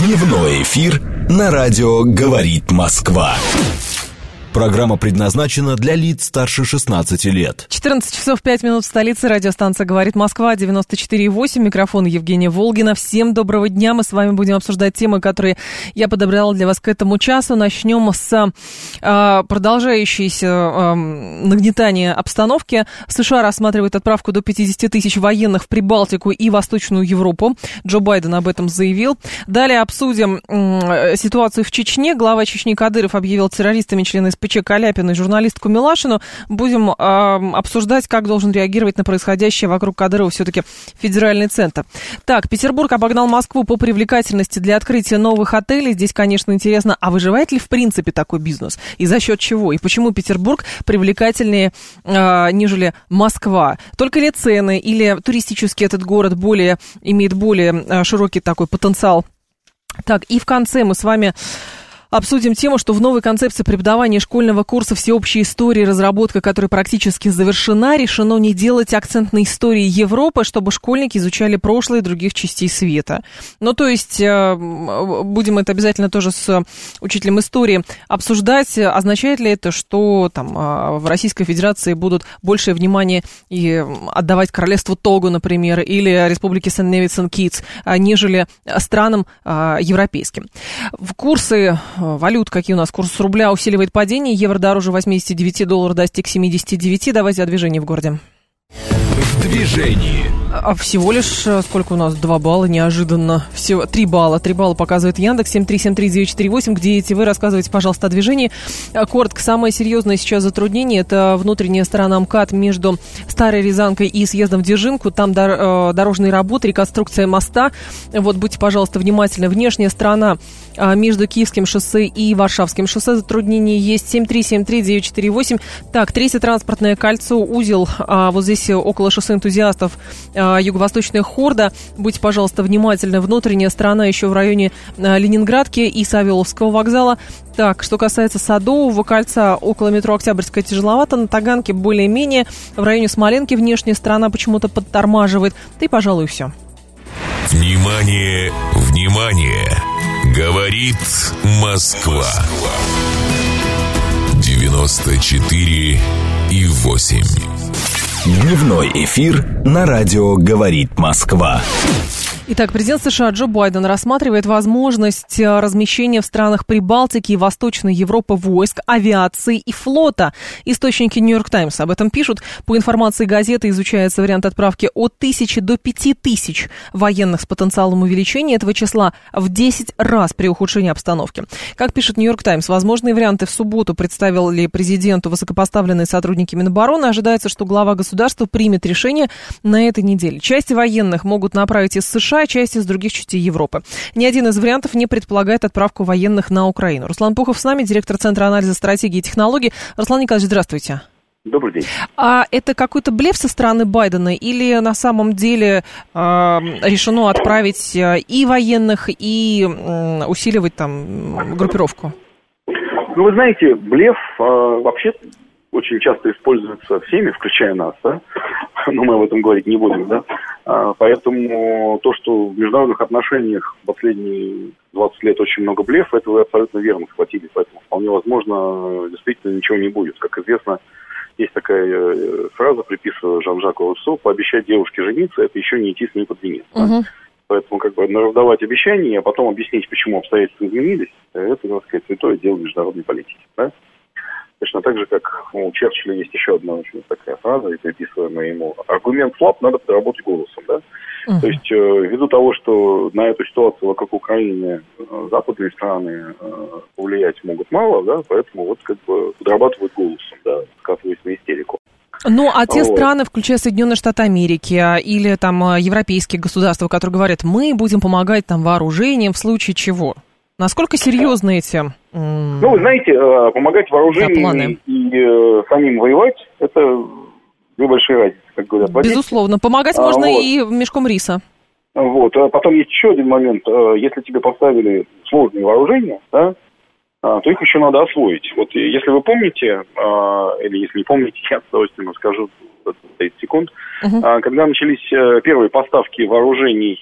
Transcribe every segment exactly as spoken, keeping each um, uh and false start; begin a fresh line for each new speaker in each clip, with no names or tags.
Дневной эфир на радио «Говорит Москва». Программа предназначена для лиц старше шестнадцати лет.
четырнадцать часов пять минут в столице. Радиостанция «Говорит Москва», девяносто четыре и восемь. Микрофон Евгения Волгина. Всем доброго дня. Мы с вами будем обсуждать темы, которые я подобрала для вас к этому часу. Начнем с э, продолжающейся э, нагнетания обстановки. США рассматривает отправку до пятьдесят тысяч военных в Прибалтику и Восточную Европу. Джо Байден об этом заявил. Далее обсудим э, ситуацию в Чечне. Глава Чечни Кадыров объявил террористами члены СПЧ Каляпина и журналистку Милашину. Будем э, обсуждать, как должен реагировать на происходящее вокруг Кадырова все-таки федеральный центр. Так, Петербург обогнал Москву по привлекательности для открытия новых отелей. Здесь, конечно, интересно, а выживает ли в принципе такой бизнес? И за счет чего? И почему Петербург привлекательнее, э, нежели Москва? Только ли цены или туристически этот город более, имеет более э, широкий такой потенциал? Так, и в конце мы с вами обсудим тему, что в новой концепции преподавания школьного курса всеобщей истории, разработка которой практически завершена, решено не делать акцент на истории Европы, чтобы школьники изучали прошлое других частей света. Ну, то есть, будем это обязательно тоже с учителем истории обсуждать. Означает ли это, что там в Российской Федерации будут большее внимание и отдавать королевству Того, например, или республике Сент-Невис и Китс, нежели странам европейским? В курсы валют, какие у нас? Курс рубля усиливает падение. Евро дороже восемьдесят девять долларов, достиг семьдесят девять. Давайте о движении в городе.
В движении.
А всего лишь, сколько у нас? Два балла, неожиданно. Всего три балла. Три балла показывает Яндекс. семь три семь три девять четыре восемь. Где эти вы? Рассказывайте, пожалуйста, о движении. Коротко, самое серьезное сейчас затруднение — это внутренняя сторона МКАД между Старой Рязанкой и съездом в Дзержинку. Там дор- дорожные работы, реконструкция моста. Вот, будьте, пожалуйста, внимательны. Внешняя сторона между Киевским шоссе и Варшавским шоссе затруднения есть. семь три семь три девять четыре восемь. Так, третье транспортное кольцо, узел а, вот здесь около шоссе энтузиастов, а, юго-восточная хорда. Будьте, пожалуйста, внимательны. Внутренняя сторона еще в районе а, Ленинградки и Савеловского вокзала. Так, что касается Садового кольца, около метро Октябрьская тяжеловато, на Таганке более-менее, в районе Смоленки внешняя сторона почему-то подтормаживает. Да и, пожалуй, все.
Внимание, внимание! Говорит Москва. девяносто четыре и восемь.
Дневной эфир на радио «Говорит Москва».
Итак, президент США Джо Байден рассматривает возможность размещения в странах Прибалтики и Восточной Европы войск, авиации и флота. Источники «Нью-Йорк Таймс» об этом пишут. По информации газеты, изучается вариант отправки от тысячи до пяти тысяч военных с потенциалом увеличения этого числа в десять раз при ухудшении обстановки. Как пишет «Нью-Йорк Таймс», возможные варианты в субботу представили президенту высокопоставленные сотрудники Минобороны. Ожидается, что глава государства примет решение на этой неделе. Части военных могут направить из США, часть из других частей Европы. Ни один из вариантов не предполагает отправку военных на Украину. Руслан Пухов с нами, директор Центра анализа стратегии и технологий. Руслан Николаевич, здравствуйте.
Добрый день.
А это какой-то блеф со стороны Байдена или на самом деле э, решено отправить и военных, и э, усиливать там группировку?
Ну, вы знаете, блеф э, вообще очень часто используется всеми, включая нас, да? Но мы об этом говорить не будем, да? А, поэтому то, что в международных отношениях в последние двадцать лет очень много блефа, это вы абсолютно верно схватили, поэтому вполне возможно, действительно ничего не будет. Как известно, есть такая фраза, приписывая Жан-Жаку Руссо: пообещать девушке жениться — это еще не идти с ней под венец.
Угу.
Поэтому как бы раздавать обещания, а потом объяснить, почему обстоятельства изменились, это, так сказать, святое дело международной политики, да? Точно так же, как у Черчилля есть еще одна очень такая фраза, и приписываемая ему: аргумент слаб, надо подработать голосом, да? Uh-huh. То есть, э, ввиду того, что на эту ситуацию вокруг Украины э, западные страны э, повлиять могут мало, да, поэтому вот как бы подрабатывают голосом, да, скатываясь на истерику.
Ну, а те
вот.
страны, включая Соединенные Штаты Америки или там европейские государства, которые говорят: мы будем помогать там вооружением в случае чего? Насколько серьезны эти м-
Ну, вы знаете, помогать вооружением и э, самим воевать — это две большие разницы, как говорят.
Безусловно. Помогать
а,
можно
вот.
и мешком риса.
Вот. А потом есть еще один момент. Если тебе поставили сложные вооружения, да, то их еще надо освоить. Вот если вы помните, или если не помните, я с удовольствием расскажу тридцать секунд, uh-huh. когда начались первые поставки вооружений,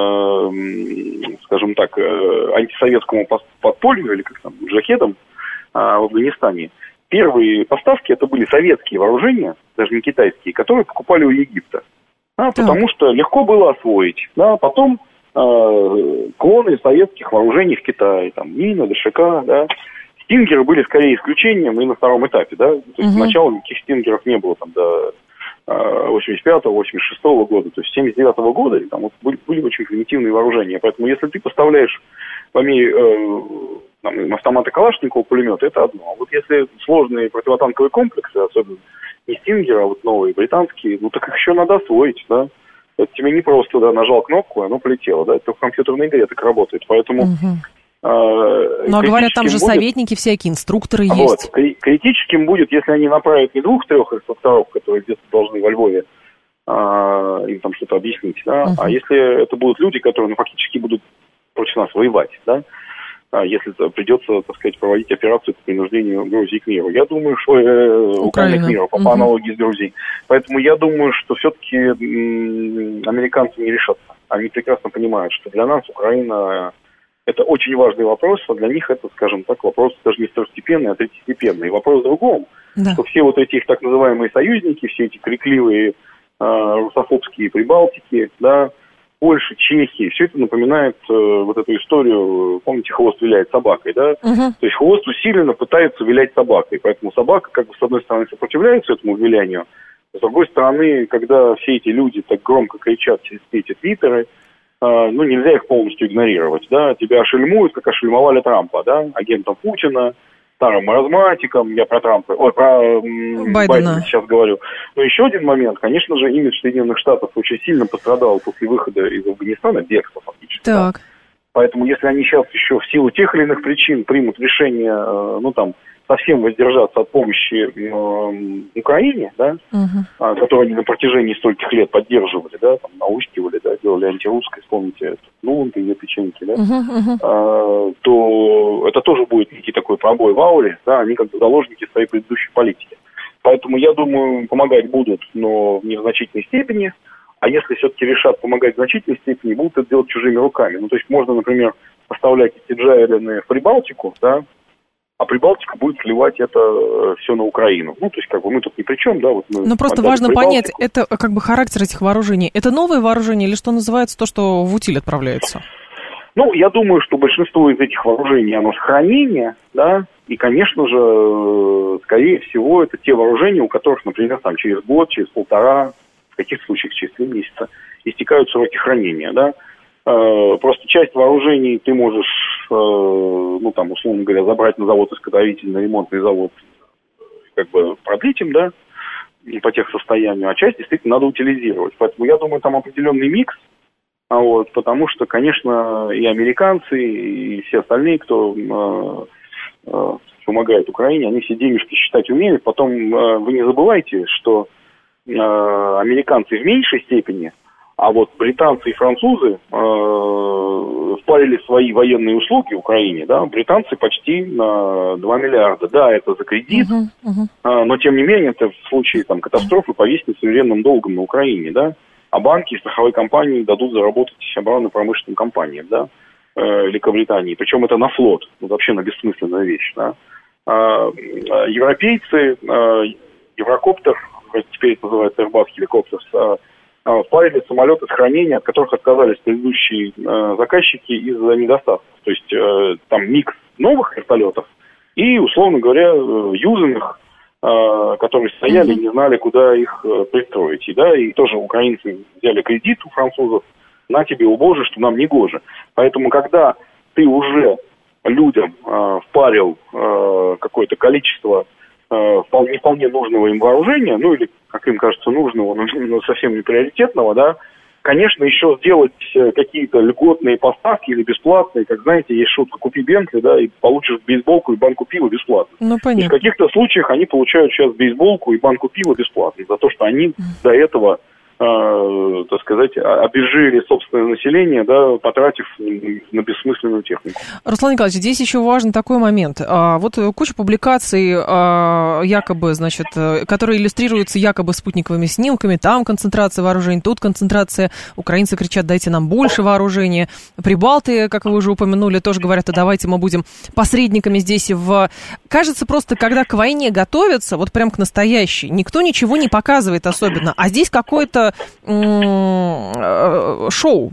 скажем так, антисоветскому подполью, или как там, джахедам в Афганистане, первые поставки это были советские вооружения, даже не китайские, которые покупали у Египта. Да, потому что легко было освоить. Да, потом э, клоны советских вооружений в Китае, там, Мина, ДШК, да. Стингеры были скорее исключением и на втором этапе, да. То есть угу. сначала никаких стингеров не было там до э, восемьдесят пятого — восемьдесят шестого года, то есть семьдесят девятого года, и там вот были, были очень примитивные вооружения. Поэтому если ты поставляешь по мере э, там, автоматы Калашникова, пулеметы, это одно. А вот если сложные противотанковые комплексы, особенно не стингеры, а вот новые британские, ну так их еще надо освоить, да. Это тебе не просто, да, нажал кнопку, и оно полетело, да, это в компьютерной игре так работает, поэтому... Угу. Э,
ну, а говорят, там же будет... советники всякие, инструкторы вот, есть.
Критическим будет, если они направят не двух-трех инструкторов, которые где-то должны во Львове а, им там что-то объяснить, да, угу. а если это будут люди, которые, ну, фактически будут против нас воевать, да, если придется, так сказать, проводить операцию по принуждению Грузии к миру. Я думаю, что э, Украина к миру, по, по аналогии с Грузией. Поэтому я думаю, что все-таки м- американцы не решатся. Они прекрасно понимают, что для нас Украина это очень важный вопрос, а для них это, скажем так, вопрос даже не второстепенный, а третьестепенный. И вопрос в другом, да. что все вот эти их так называемые союзники, все эти крикливые э, русофобские прибалтики, да, Польша, Чехия, все это напоминает э, вот эту историю, помните, хвост виляет собакой, да? Uh-huh. То есть хвост усиленно пытается вилять собакой, поэтому собака, как бы, с одной стороны, сопротивляется этому вилянию, с другой стороны, когда все эти люди так громко кричат через эти твиттеры, э, ну, нельзя их полностью игнорировать, да? Тебя ошельмуют, как ошельмовали Трампа, да? Агентом Путина, старым маразматиком, я про Трампа, ой, про м, Байдена. Байдена сейчас говорю. Но еще один момент, конечно же, имидж Соединенных Штатов очень сильно пострадал после выхода из Афганистана, бегства фактически.
Так.
Да. Поэтому если они сейчас еще в силу тех или иных причин примут решение, ну там, совсем воздержаться от помощи э, Украине, да, uh-huh. которую они на протяжении стольких лет поддерживали, да, там, наускивали, да, делали антирусское, вспомните, Нуланд и ее печеньки, да, uh-huh, uh-huh. А, то это тоже будет некий такой пробой в ауре, да, они как бы заложники своей предыдущей политики. Поэтому, я думаю, помогать будут, но не в значительной степени, а если все-таки решат помогать в значительной степени, будут это делать чужими руками. Ну, то есть можно, например, поставлять эти джайлины в Прибалтику, да, а Прибалтика будет сливать это все на Украину. Ну, то есть, как бы мы тут ни при чем, да. Вот мы
Но просто важно понять, это как бы характер этих вооружений. Это новые вооружения или что называется то, что в утиль отправляется?
Ну, я думаю, что большинство из этих вооружений, оно сохранение, да, и, конечно же, скорее всего, это те вооружения, у которых, например, там через год, через полтора, в каких случаях через три месяца истекают сроки хранения, да. Просто часть вооружений ты можешь, ну, там, условно говоря, забрать на завод изготовительный, ремонтный завод, как бы продлить им, да, по техсостоянию, а часть действительно надо утилизировать. Поэтому я думаю, там определенный микс, а вот, потому что, конечно, и американцы, и все остальные, кто э, э, помогает Украине, они все денежки считать умеют. Потом э, вы не забывайте, что э, американцы в меньшей степени, а вот британцы и французы э, впарили свои военные услуги Украине, да, британцы почти на два миллиарда. Да, это за кредит, uh-huh, uh-huh. Э, но тем не менее это в случае там катастрофы повесить суверенным долгом на Украине, да, а банки и страховые компании дадут заработать оборонно-промышленным компаниям, да, э, Великобритании, причем это на флот, ну, вообще на бессмысленная вещь, да. Э, э, европейцы, э, Еврокоптер, теперь это называется Airbus Helicopters, э, впарили самолеты с хранения, от которых отказались предыдущие э, заказчики из-за недостатков. То есть э, там микс новых вертолетов и, условно говоря, э, юзанных, э, которые стояли и не знали, куда их э, пристроить. И, да, и тоже украинцы взяли кредит у французов, на тебе, о боже, что нам не гоже. Поэтому, когда ты уже людям э, впарил э, какое-то количество вполне, не вполне нужного им вооружения, ну или, как им кажется, нужного, но, но совсем не приоритетного, да, конечно, еще сделать какие-то льготные поставки или бесплатные, как, знаете, есть шутка, купи Бентли, да, и получишь бейсболку и банку пива бесплатно.
Ну, понятно.
В каких-то случаях они получают сейчас бейсболку и банку пива бесплатно за то, что они до этого э, так сказать, обезжирили собственное население, да, потратив на бессмысленную технику.
Руслан Николаевич, здесь еще важен такой момент. А, вот куча публикаций, а, якобы, значит, которые иллюстрируются якобы спутниковыми снимками. Там концентрация вооружений, тут концентрация. Украинцы кричат: дайте нам больше вооружения. Прибалты, как вы уже упомянули, тоже говорят: а давайте мы будем посредниками здесь. В... Кажется, просто когда к войне готовятся, вот прям к настоящей, никто ничего не показывает особенно. А здесь какое-то м- шоу.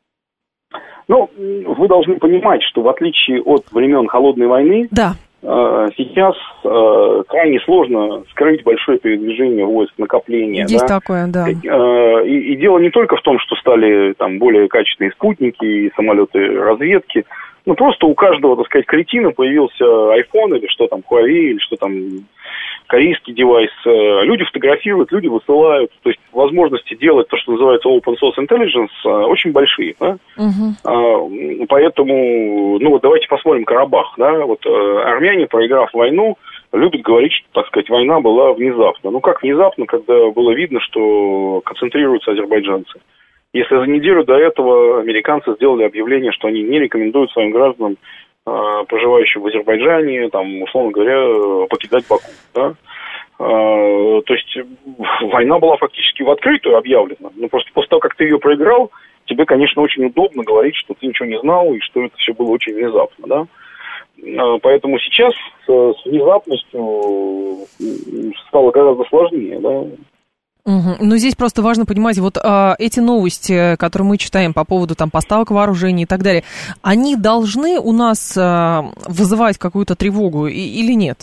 Ну, вы должны понимать, что в отличие от времен Холодной войны,
да.
э, сейчас э, крайне сложно скрыть большое передвижение войск, накопления.
Есть
да?
такое, да.
Э, и, и дело не только в том, что стали там более качественные спутники и самолеты разведки. Ну, просто у каждого, так сказать, кретина появился iPhone или что там, Huawei, или что там, корейский девайс. Люди фотографируют, люди высылают. То есть возможности делать то, что называется open source intelligence, очень большие. Да? Uh-huh. Поэтому, ну вот давайте посмотрим Карабах. Да? Вот армяне, проиграв войну, любят говорить, что, так сказать, война была внезапно. Ну как внезапно, когда было видно, что концентрируются азербайджанцы. Если за неделю до этого американцы сделали объявление, что они не рекомендуют своим гражданам, проживающим в Азербайджане, там, условно говоря, покидать Баку. Да? То есть война была фактически в открытую объявлена. Но просто после того, как ты ее проиграл, тебе, конечно, очень удобно говорить, что ты ничего не знал и что это все было очень внезапно. Да? Поэтому сейчас с внезапностью стало гораздо сложнее. Да?
Угу. Но здесь просто важно понимать, вот а, эти новости, которые мы читаем по поводу там поставок вооружений и так далее, они должны у нас а, вызывать какую-то тревогу и, или нет?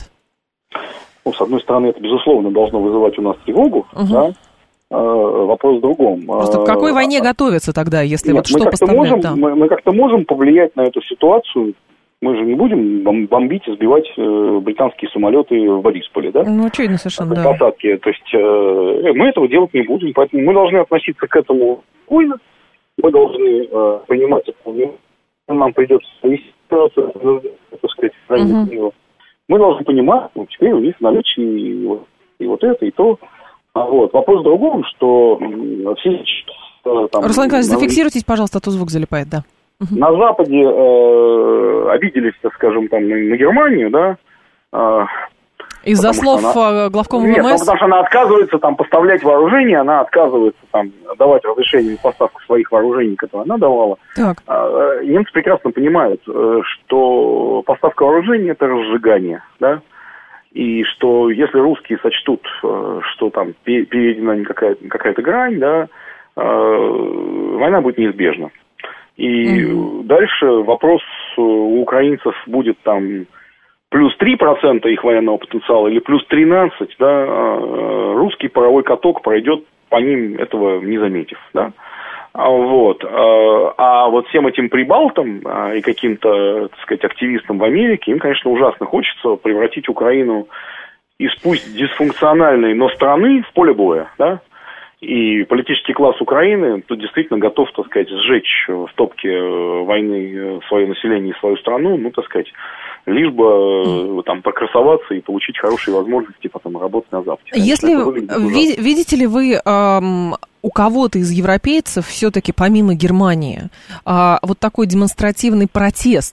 Ну, с одной стороны, это, безусловно, должно вызывать у нас тревогу, угу. Да? А, вопрос в другом.
Просто к какой войне а, готовятся тогда, если
нет,
вот что поставляют?
Можем, да. мы, мы как-то можем повлиять на эту ситуацию. Мы же не будем бомбить и сбивать э, британские самолеты в Борисполе, да?
Ну, очевидно совершенно, да.
Посадки. То есть э, мы этого делать не будем, поэтому мы должны относиться к этому спокойно. Мы должны э, понимать, что нам придется зависеть ситуацию, так сказать, uh-huh. Мы должны понимать, ну, теперь у них в наличии и вот, и вот это, и то. А вот. Вопрос в другом, что э, все... Э, там,
Руслан Николаевич, на... зафиксируйтесь, пожалуйста, а то звук залипает, да.
На Западе э, обиделись, так скажем, там, на, на Германию, да. Э,
Из-за слов она... главкома ВМС?
Нет, ну, потому что она отказывается там поставлять вооружение, она отказывается там давать разрешение на поставку своих вооружений, которые она давала. Так. Э, немцы прекрасно понимают, э, что поставка вооружений – это разжигание, да. И что если русские сочтут, э, что там перейдена какая-то, какая-то грань, да, э, война будет неизбежна. И mm-hmm. дальше вопрос у украинцев будет там плюс три процента их военного потенциала или плюс тринадцать процентов, да, русский паровой каток пройдет по ним, этого не заметив, да. Вот. А вот всем этим прибалтам и каким-то, так сказать, активистам в Америке, им, конечно, ужасно хочется превратить Украину из пусть дисфункциональной, но страны в поле боя, да. И политический класс Украины тут действительно готов, так сказать, сжечь в топке войны свое население и свою страну, ну, так сказать, лишь бы там покрасоваться и получить хорошие возможности потом работать на Западе.
Если ви- видите ли вы эм, у кого-то из европейцев все-таки помимо Германии э, вот такой демонстративный протест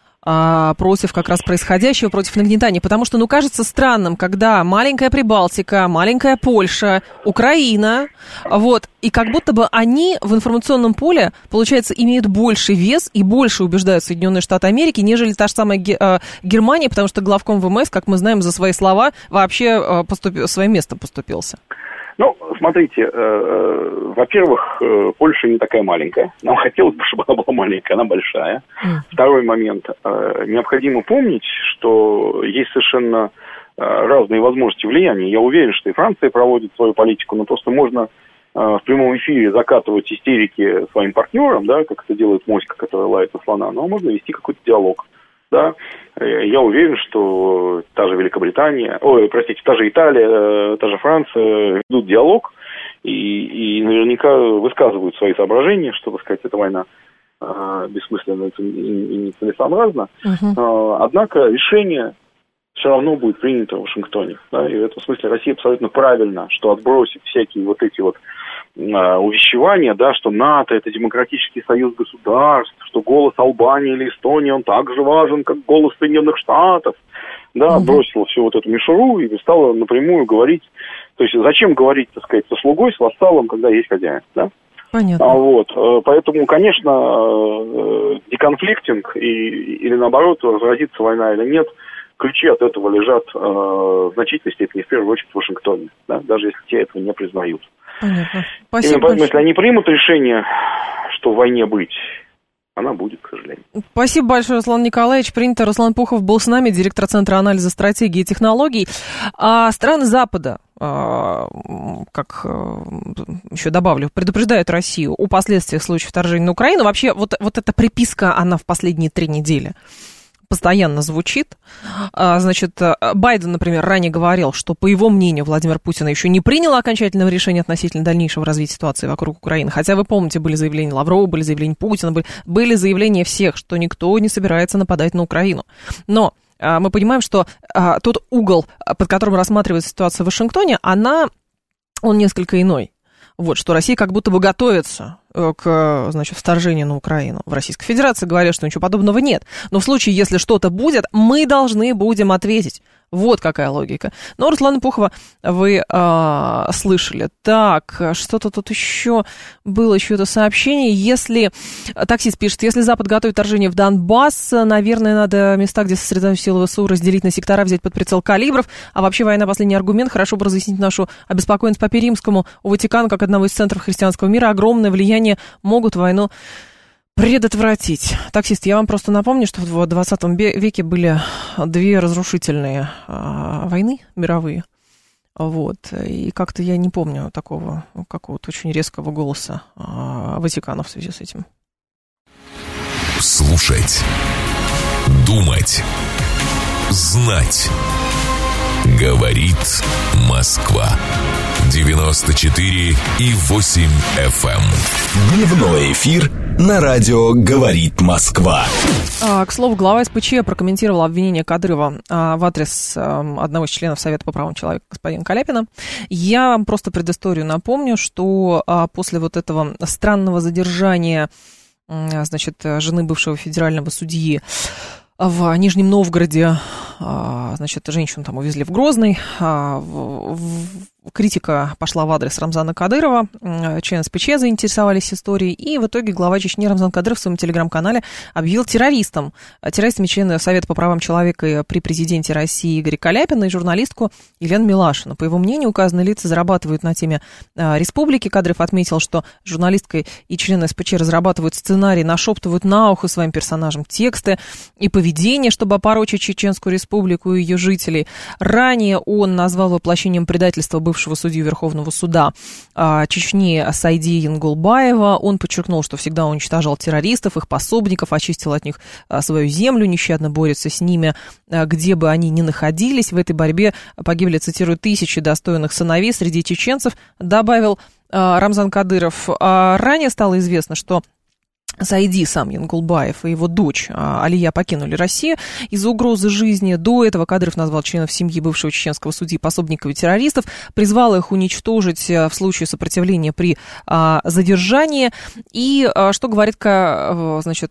против как раз происходящего, против нагнетания, потому что, ну, кажется странным, когда маленькая Прибалтика, маленькая Польша, Украина, вот, и как будто бы они в информационном поле, получается, имеют больший вес и больше убеждают Соединенные Штаты Америки, нежели та же самая Германия, потому что главком ВМС, как мы знаем, за свои слова вообще поступил, своим местом поступился.
Ну, смотрите, э, э, во-первых, э, Польша не такая маленькая. Нам хотелось бы, чтобы она была маленькая, она большая. Mm. Второй момент. Э, необходимо помнить, что есть совершенно э, разные возможности влияния. Я уверен, что и Франция проводит свою политику, но просто можно э, в прямом эфире закатывать истерики своим партнерам, да, как это делает моська, которая лает на слона, но можно вести какой-то диалог. Да, я уверен, что та же Великобритания, ой, простите, та же Италия, та же Франция ведут диалог и, и наверняка высказывают свои соображения, что, так сказать, эта война э, бессмысленна и нецелесообразна. Uh-huh. Э, однако решение все равно будет принято в Вашингтоне. Да, и в этом смысле Россия абсолютно правильно, что отбросит всякие вот эти вот увещевания, да, что НАТО – это демократический союз государств, что голос Албании или Эстонии, он так же важен, как голос Соединенных Штатов, да, угу. бросила всю вот эту мишуру и стала напрямую говорить, то есть зачем говорить, так сказать, со слугой, с вассалом, когда есть хозяин, да?
Понятно.
А вот, поэтому, конечно, деконфликтинг и, или наоборот, разразится война или нет, ключи от этого лежат э, в значительной степени, в первую очередь, в Вашингтоне, да, даже если те этого не признают.
Понятно. Спасибо.
Именно поэтому, если они примут решение, что в войне быть, она будет, к сожалению.
Спасибо большое, Руслан Николаевич. Принято. Руслан Пухов был с нами, директор Центра анализа стратегии и технологий. А страны Запада, как еще добавлю, предупреждают Россию о последствиях в случае вторжения на Украину. Вообще, вот, вот эта приписка, она в последние три недели постоянно звучит. Значит, Байден, например, ранее говорил, что, по его мнению, Владимир Путин еще не принял окончательного решения относительно дальнейшего развития ситуации вокруг Украины. Хотя, вы помните, были заявления Лаврова, были заявления Путина, были, были заявления всех, что никто не собирается нападать на Украину. Но мы понимаем, что тот угол, под которым рассматривается ситуация в Вашингтоне, она, он несколько иной. Вот, что Россия как будто бы готовится к, значит, вторжению на Украину. В Российской Федерации говорят, что ничего подобного нет. Но в случае, если что-то будет, мы должны будем ответить. Вот какая логика. Но Руслана Пухова вы а, слышали. Так, что-то тут еще было, еще это сообщение. Если, таксист пишет, если Запад готовит вторжение в Донбасс, наверное, надо места, где сосредоточены силы ВСУ, разделить на сектора, взять под прицел калибров. А вообще война — последний аргумент. Хорошо бы разъяснить нашу обеспокоенность Папе Римскому. У Ватикана, как одного из центров христианского мира, огромное влияние, могут войну предотвратить. Таксист, я вам просто напомню, что в двадцатом веке были две разрушительные а, войны мировые. Вот. И как-то я не помню такого какого-то очень резкого голоса а, Ватикана в связи с этим.
Слушать, думать, знать. Говорит Москва. девяносто четыре и восемь эф эм.
Дневной эфир на радио «Говорит Москва».
А, к слову, глава эс пэ че прокомментировал обвинение Кадырова а, в адрес а, одного из членов Совета по правам человека, господина Каляпина. Я вам просто предысторию напомню, что а, после вот этого странного задержания, а, значит, жены бывшего федерального судьи в Нижнем Новгороде, значит, женщину там увезли в Грозный. Критика пошла в адрес Рамзана Кадырова. Члены эс пэ че заинтересовались историей. И в итоге глава Чечни Рамзан Кадыров в своем телеграм-канале объявил террористом. Террористами члена Совета по правам человека при президенте России Игоря Каляпина и журналистку Елену Милашину. По его мнению, указанные лица зарабатывают на теме республики. Кадыров отметил, что журналистка и члены эс пэ че разрабатывают сценарий, нашептывают на ухо своим персонажам тексты и поведение, чтобы опорочить Чеченскую республику и ее жителей. Ранее он назвал воплощением предательства бывшего судью Верховного суда Чечни Сайди Янгулбаева. Он подчеркнул, что всегда уничтожал террористов, их пособников, очистил от них свою землю, нещадно борется с ними, где бы они ни находились. В этой борьбе погибли, цитирую, тысячи достойных сыновей среди чеченцев, добавил Рамзан Кадыров. Ранее стало известно, что Сайди сам Янгулбаев и его дочь Алия покинули Россию из-за угрозы жизни. До этого Кадыров назвал членов семьи бывшего чеченского судьи пособниками террористов, призвал их уничтожить в случае сопротивления при а, задержании. И а, что говорит, значит,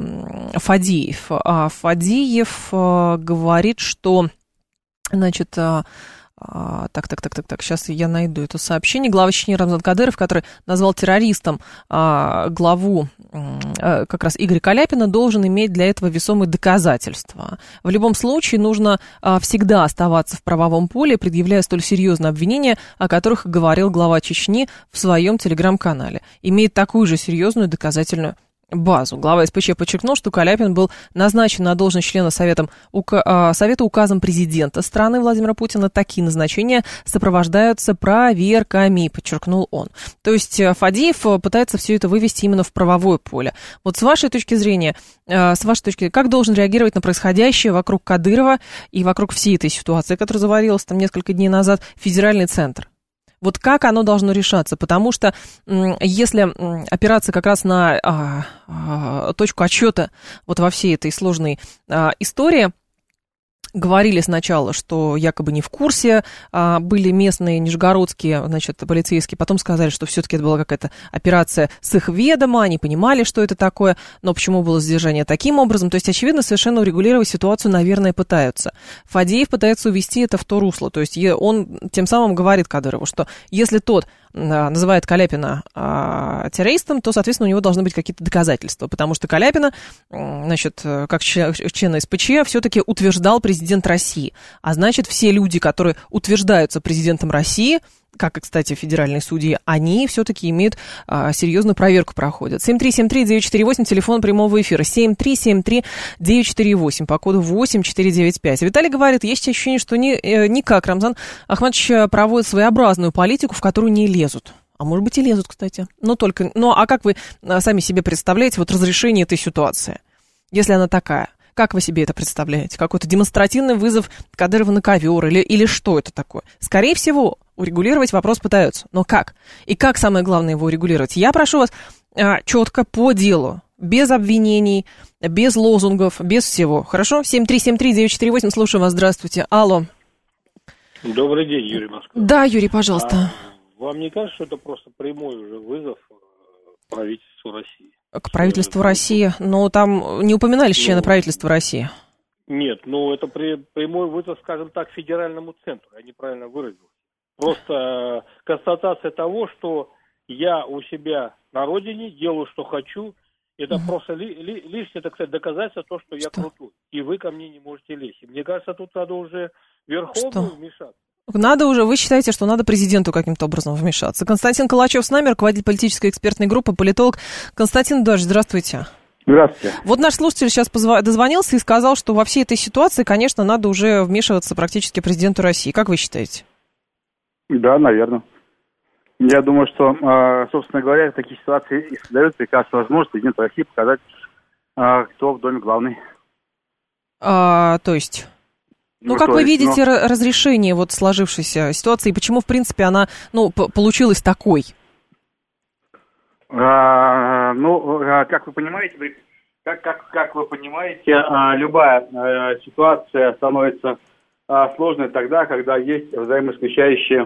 Фадеев? А, Фадеев а, говорит, что, значит, а, Так, так, так, так, так, сейчас я найду это сообщение. Глава Чечни Рамзан Кадыров, который назвал террористом а, главу а, как раз Игоря Каляпина, должен иметь для этого весомые доказательства. В любом случае нужно а, всегда оставаться в правовом поле, предъявляя столь серьезные обвинения, о которых говорил глава Чечни в своем телеграм-канале. Имеет такую же серьезную доказательную базу. Глава эс пэ че подчеркнул, что Каляпин был назначен на должность члена Совета, ука, Совета указом президента страны Владимира Путина. Такие назначения сопровождаются проверками, подчеркнул он. То есть Фадеев пытается все это вывести именно в правовое поле. Вот с вашей точки зрения, с вашей точки зрения, как должен реагировать на происходящее вокруг Кадырова и вокруг всей этой ситуации, которая заварилась там несколько дней назад, федеральный центр? Вот как оно должно решаться? Потому что если опираться как раз на а, а, точку отсчета вот во всей этой сложной а, истории, Говорили сначала, что якобы не в курсе, а были местные нижегородские, значит, полицейские, потом сказали, что все-таки это была какая-то операция с их ведома, они понимали, что это такое, но почему было задержание таким образом, то есть, очевидно, совершенно урегулировать ситуацию, наверное, пытаются. Фадеев пытается увести это в то русло, то есть он тем самым говорит Кадырову, что если тот называет Каляпина а, террористом, то, соответственно, у него должны быть какие-то доказательства, потому что Каляпина, значит, как член эс пэ че, все-таки утверждал президент России, а значит, все люди, которые утверждаются президентом России, как и, кстати, федеральные судьи, они все-таки имеют а, серьезную проверку, проходят. семь три семь три девять четыре восемь, телефон прямого эфира, семь три семь три девять четыре восемь, по коду восемь четыре девять пять. Виталий говорит, есть ощущение, что ни, э, никак Рамзан Ахматович проводит своеобразную политику, в которую не лезут. А может быть и лезут, кстати. Но только, ну а как вы сами себе представляете вот разрешение этой ситуации, если она такая? Как вы себе это представляете? Какой-то демонстративный вызов Кадырова на ковер или, или что это такое? Скорее всего, урегулировать вопрос пытаются. Но как? И как, самое главное, его урегулировать? Я прошу вас а, четко по делу, без обвинений, без лозунгов, без всего. Хорошо? семь три семь три девять четыре восемь, слушаю вас, здравствуйте. Алло.
Добрый день, Юрий Москва.
Да, Юрий, пожалуйста.
А, вам не кажется, что это просто прямой уже вызов правительству России?
К правительству России, но там не упоминались члены ну, правительства России.
Нет, ну это при, прямой вызов, скажем так, федеральному центру, я неправильно выразился. Просто э, констатация того, что я у себя на родине делаю, что хочу, это угу. просто ли, ли, лишнее, так сказать, доказательство того, что, что я крутой, и вы ко мне не можете лезть. И мне кажется, тут надо уже верховную вмешаться.
Надо уже, вы считаете, что надо президенту каким-то образом вмешаться. Константин Калачев с нами, руководитель политической экспертной группы, политолог. Константин Эдуардович, здравствуйте.
Здравствуйте.
Вот наш слушатель сейчас позв... дозвонился и сказал, что во всей этой ситуации, конечно, надо уже вмешиваться практически президенту России. Как вы считаете?
Да, наверное. Я думаю, что, собственно говоря, такие ситуации и создают прекрасную возможность президенту России показать, кто в доме главный.
А, то есть... Ну, ну, как вы есть, видите но... разрешение вот сложившейся ситуации, и почему, в принципе, она, ну, п- получилась такой?
А, ну, как вы понимаете, как, как, как вы понимаете, любая ситуация становится сложной тогда, когда есть взаимоисключающие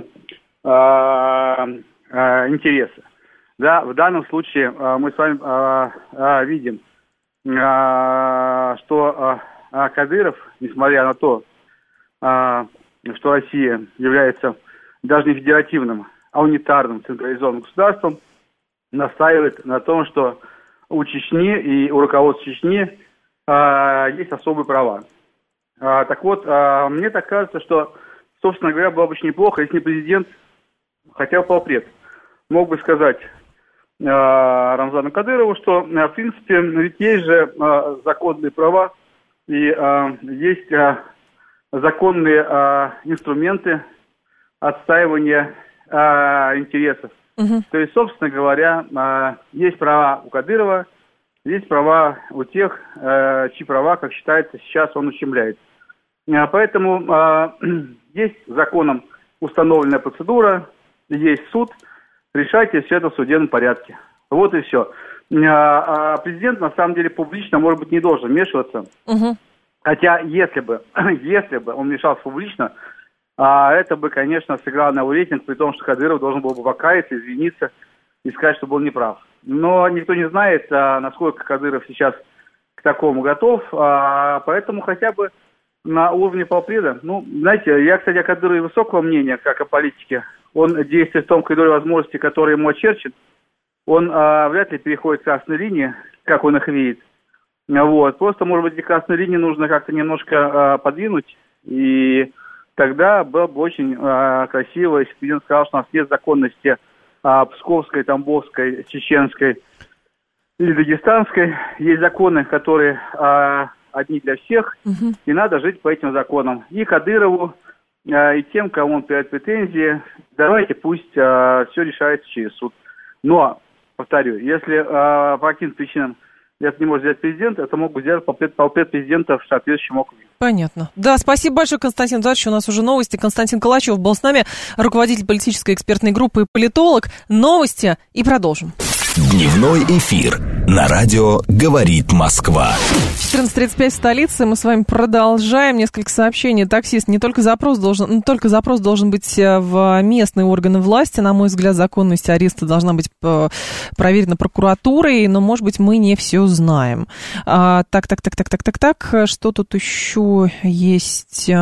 интересы. Да, в данном случае мы с вами видим, что Кадыров, несмотря на то, что Россия является даже не федеративным, а унитарным централизованным государством, настаивает на том, что у Чечни и у руководства Чечни а, есть особые права. А, так вот, а, мне так кажется, что, собственно говоря, было бы очень неплохо, если не президент, хотя бы полпред, мог бы сказать а, Рамзану Кадырову, что, а, в принципе, ведь есть же а, законные права и а, есть... А, законные э, инструменты отстаивания э, интересов. Угу. То есть, собственно говоря, э, есть права у Кадырова, есть права у тех, э, чьи права, как считается, сейчас он ущемляет. Э, поэтому э, есть законом установленная процедура, есть суд, решайте все это в судебном порядке. Вот и все. Э, э, президент, на самом деле, публично, может быть, не должен вмешиваться. Угу. Хотя, если бы, если бы он вмешался публично, а, это бы, конечно, сыграло на его рейтинг, при том, что Кадыров должен был бы покаяться, извиниться и сказать, что был неправ. Но никто не знает, а, насколько Кадыров сейчас к такому готов, а, поэтому хотя бы на уровне полпреда. Ну, знаете, я, кстати, о Кадырове высокого мнения, как о политике. Он действует в том коридоре возможностей, который ему очерчен. Он а, вряд ли переходит красные линии, как он их видит. Вот. Просто, может быть, эти красные линии нужно как-то немножко э, подвинуть, и тогда было бы очень э, красиво, если президент сказал, что у нас нет законности э, Псковской, Тамбовской, Чеченской или Дагестанской. Есть законы, которые э, одни для всех, угу. и надо жить по этим законам. И Кадырову, э, и тем, кому он передает претензии, давайте пусть э, все решается через суд. Но, повторю, если э, по каким-то причинам это не может взять президент, это мог бы взять полпред, полпред президента в соответствующем округе. Понятно.
Да, спасибо большое, Константин Эдуардович. У нас уже новости. Константин Калачев был с нами, руководитель политической экспертной группы и политолог. Новости и продолжим.
Дневной эфир на радио «Говорит Москва».
четырнадцать тридцать пять в столице. Мы с вами продолжаем. Несколько сообщений. Таксист. Не только запрос должен, не только запрос должен быть в местные органы власти. На мой взгляд, законность ареста должна быть проверена прокуратурой, но, может быть, мы не все знаем. А, так, так, так, так, так, так, так. Что тут еще есть?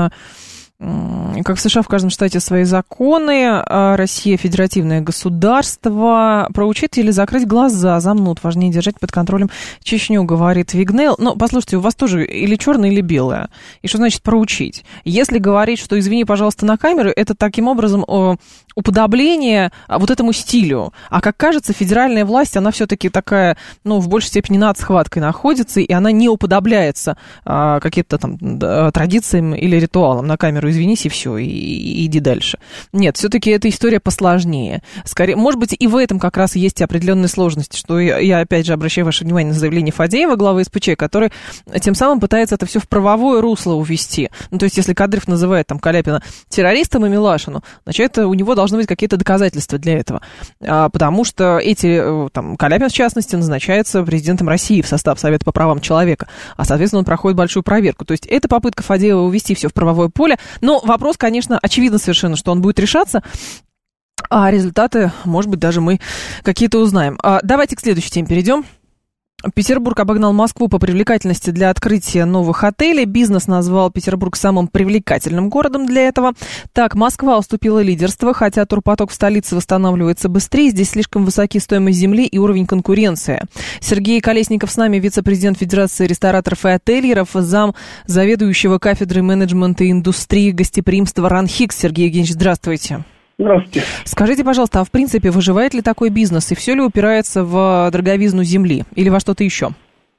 Как в США в каждом штате свои законы, Россия федеративное государство, проучить или закрыть глаза, замнут, важнее держать под контролем Чечню, говорит Вигнейл. Но, послушайте, у вас тоже или черное, или белое. И что значит проучить? Если говорить, что извини, пожалуйста, на камеру, это таким образом уподобление вот этому стилю. А как кажется, федеральная власть, она все-таки такая, ну, в большей степени над схваткой находится, и она не уподобляется а, каким-то там традициям или ритуалам. На камеру извинись, и все, и, и иди дальше. Нет, все-таки эта история посложнее. Скорее, может быть, и в этом как раз есть определенные сложности, что я, я опять же обращаю ваше внимание на заявление Фадеева, главы СПЧ, который тем самым пытается это все в правовое русло увести. Ну, то есть, если Кадыров называет там Каляпина террористом и Милашину, значит, это, у него должны быть какие-то доказательства для этого. А, потому что эти, там, Каляпин, в частности, назначается президентом России в состав Совета по правам человека, а, соответственно, он проходит большую проверку. То есть, это попытка Фадеева увести все в правовое поле. Но вопрос, конечно, очевидно совершенно, что он будет решаться, а результаты, может быть, даже мы какие-то узнаем. А давайте к следующей теме перейдем. Петербург обогнал Москву по привлекательности для открытия новых отелей. Бизнес назвал Петербург самым привлекательным городом для этого. Так, Москва уступила лидерство, хотя турпоток в столице восстанавливается быстрее. Здесь слишком высоки стоимость земли и уровень конкуренции. Сергей Колесников с нами, вице-президент Федерации рестораторов и ательеров, зам заведующего кафедрой менеджмента и индустрии гостеприимства РАНХИКС. Сергей Евгеньевич, здравствуйте.
Здравствуйте.
Скажите, пожалуйста, а в принципе выживает ли такой бизнес, и все ли упирается в дороговизну земли или во что-то еще?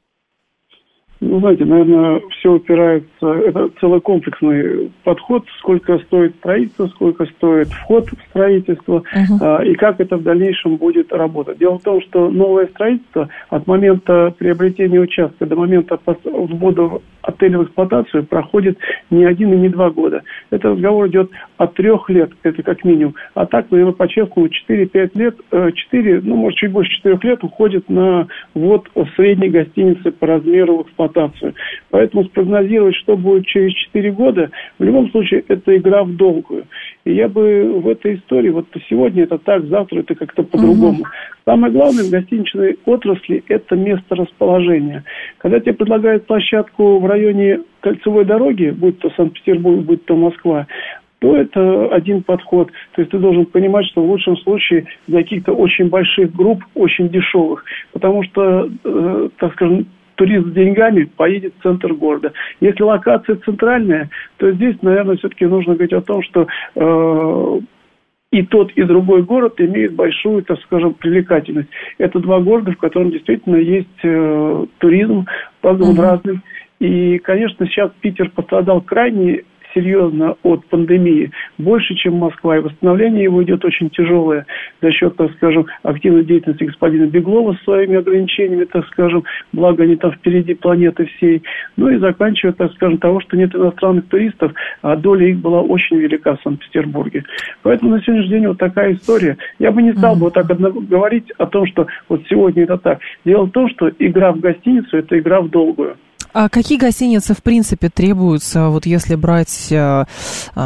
Ну, знаете, наверное, все упирается, это целый комплексный подход, сколько стоит строительство, сколько стоит вход в строительство, uh-huh. а, и как это в дальнейшем будет работать. Дело в том, что новое строительство от момента приобретения участка до момента ввода отеля в эксплуатацию проходит не один и не два года. Это разговор идет от трех лет, это как минимум. А так, наверное, по-честному, четыре-пять лет, четыре, ну, может, чуть больше четырех лет уходит на ввод средней гостиницы по размеру в эксплуатацию. Поэтому спрогнозировать, что будет через четыре года, в любом случае, это игра в долгую. И я бы в этой истории, вот сегодня это так, завтра это как-то по-другому. Mm-hmm. Самое главное в гостиничной отрасли – это место расположения. Когда тебе предлагают площадку в районе Кольцевой дороги, будь то Санкт-Петербург, будь то Москва, то это один подход. То есть ты должен понимать, что в лучшем случае для каких-то очень больших групп, очень дешевых. Потому что, э, так скажем, турист с деньгами поедет в центр города. Если локация центральная, то здесь, наверное, все-таки нужно говорить о том, что э, и тот, и другой город имеют большую, так скажем, привлекательность. Это два города, в котором действительно есть э, туризм, правда, он mm-hmm. разный. И, конечно, сейчас Питер пострадал крайне серьезно от пандемии, больше, чем Москва, и восстановление его идет очень тяжелое за счет, так скажем, активной деятельности господина Беглова с своими ограничениями, так скажем, благо они там впереди планеты всей, ну и заканчивая, так скажем, того, что нет иностранных туристов, а доля их была очень велика в Санкт-Петербурге. Поэтому на сегодняшний день вот такая история. Я бы не стал бы вот так говорить о том, что вот сегодня это так. Дело в том, что игра в гостиницу – это игра в долгую.
А какие гостиницы, в принципе, требуются, вот если брать, э, э,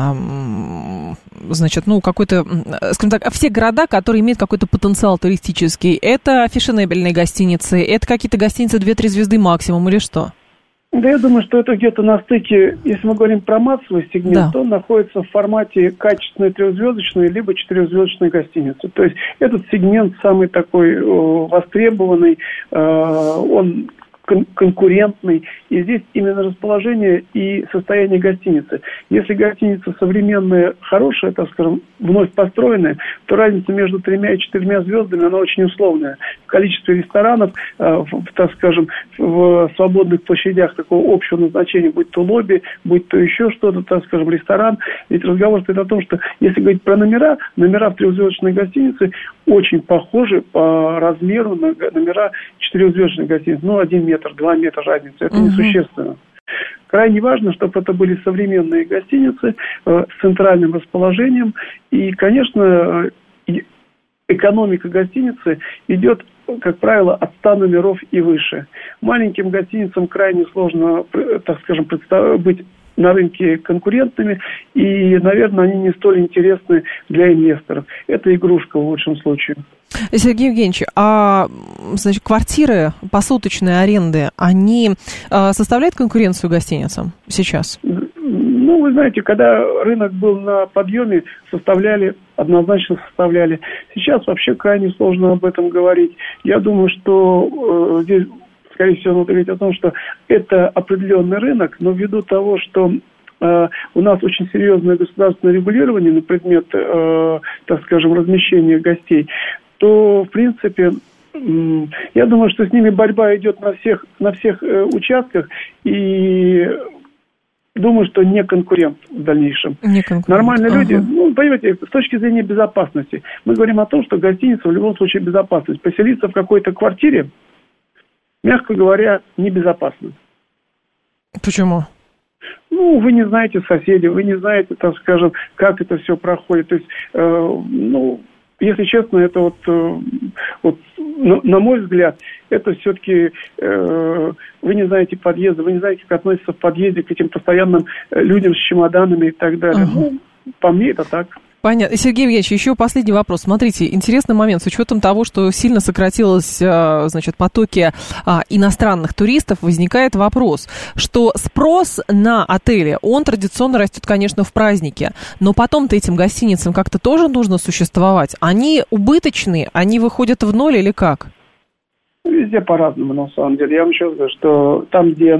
значит, ну, какой-то, скажем так, все города, которые имеют какой-то потенциал туристический, это фешенебельные гостиницы, это какие-то гостиницы две-три звезды максимум или что?
Да, я думаю, что это где-то на стыке, если мы говорим про массовый сегмент, да. то он находится в формате качественной трехзвездочной либо четырехзвездочной гостиницы. То есть этот сегмент самый такой о, востребованный, э, он кон- конкурентный, и здесь именно расположение и состояние гостиницы. Если гостиница современная, хорошая, так скажем, вновь построенная, то разница между тремя и четырьмя звездами, она очень условная. В количестве ресторанов, э, в, так скажем, в свободных площадях такого общего назначения, будь то лобби, будь то еще что-то, так скажем, ресторан. Ведь разговор стоит о том, что если говорить про номера, номера в трехзвездочной гостинице очень похожи по размеру на номера четырехзвездочной гостиницы. Ну, один метр, два метра разница. Это угу. несущественно. Крайне важно, чтобы это были современные гостиницы э, с центральным расположением. И, конечно, экономика гостиницы идет как правило, от ста номеров и выше. Маленьким гостиницам крайне сложно, так скажем, быть на рынке конкурентными, и, наверное, они не столь интересны для инвесторов. Это игрушка в лучшем случае.
Сергей Евгеньевич, а значит, квартиры посуточной аренды, они а, составляют конкуренцию гостиницам сейчас?
Ну, вы знаете, когда рынок был на подъеме, составляли, однозначно составляли. Сейчас вообще крайне сложно об этом говорить. Я думаю, что э, здесь... Скорее всего, надо говорить о том, что это определенный рынок, но ввиду того, что э, у нас очень серьезное государственное регулирование на предмет, э, так скажем, размещения гостей, то, в принципе, э, я думаю, что с ними борьба идет на всех, на всех э, участках, и думаю, что не конкурент в дальнейшем. Не конкурент. Нормальные ага. люди, ну, понимаете, с точки зрения безопасности, мы говорим о том, что гостиница в любом случае безопасность. Поселиться в какой-то квартире, мягко говоря, небезопасно.
Почему?
Ну, вы не знаете соседей, вы не знаете, так скажем, как это все проходит. То есть, э, ну, если честно, это вот, э, вот на, на мой взгляд, это все-таки э, вы не знаете подъезда, вы не знаете, как относятся в подъезде к этим постоянным людям с чемоданами и так далее. Ага. Ну, по мне это так.
Понятно. Сергей Евгеньевич, еще последний вопрос. Смотрите, интересный момент. С учетом того, что сильно сократилось, значит, потоки иностранных туристов, возникает вопрос, что спрос на отели, он традиционно растет, конечно, в праздники, но потом-то этим гостиницам как-то тоже нужно существовать. Они убыточные, они выходят в ноль или как?
Везде по-разному, на самом деле. Я вам еще скажу, что там, где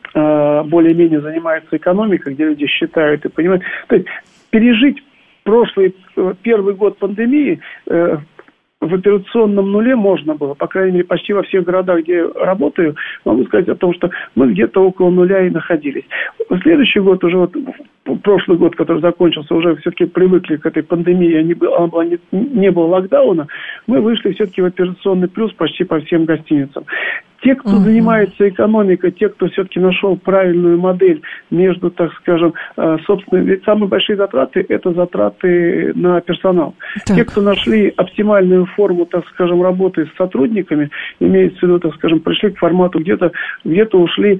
э, более-менее занимается экономика, где люди считают и понимают, то есть пережить прошлый, первый год пандемии э, в операционном нуле можно было, по крайней мере, почти во всех городах, где я работаю, могу сказать о том, что мы где-то около нуля и находились. В следующий год, уже вот прошлый год, который закончился, уже все-таки привыкли к этой пандемии, не было, не, не было локдауна, мы вышли все-таки в операционный плюс почти по всем гостиницам. Те, кто uh-huh. занимается экономикой, те, кто все-таки нашел правильную модель между, так скажем, собственно, ведь самые большие затраты – это затраты на персонал. Так. Те, кто нашли оптимальную форму, так скажем, работы с сотрудниками, имеется в виду, так скажем, пришли к формату, где-то, где-то ушли,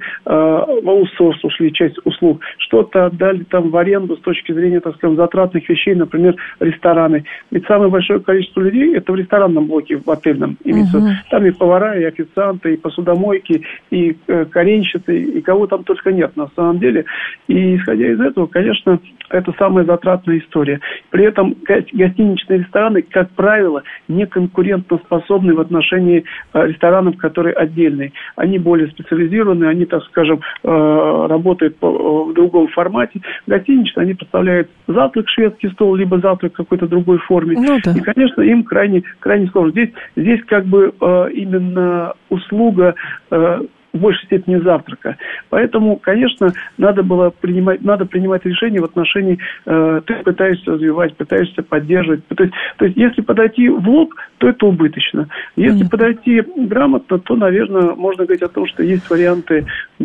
в аутсорс ушли часть услуг, что-то отдали там в аренду с точки зрения, так скажем, затратных вещей, например, рестораны. Ведь самое большое количество людей – это в ресторанном блоке, в отельном. Имеется. Uh-huh. Там и повара, и официанты, и посудомойки, и э, каренщицы, и кого там только нет на самом деле. И исходя из этого, конечно, это самая затратная история. При этом гостиничные рестораны, как правило, не конкурентоспособны в отношении э, ресторанов, которые отдельные. Они более специализированные, они, так скажем, э, работают по, э, в другом формате. Гостиничные, они представляют завтрак, шведский стол, либо завтрак в какой-то другой форме. Ну, да. И, конечно, им крайне, крайне сложно. Здесь, здесь как бы э, именно услуга э, в большей степени завтрака. Поэтому, конечно, надо было принимать, надо принимать решение в отношении, э, ты пытаешься развивать, пытаешься поддерживать. То есть, то есть, если подойти в лоб, то это убыточно. Если mm. подойти грамотно, то, наверное, можно говорить о том, что есть варианты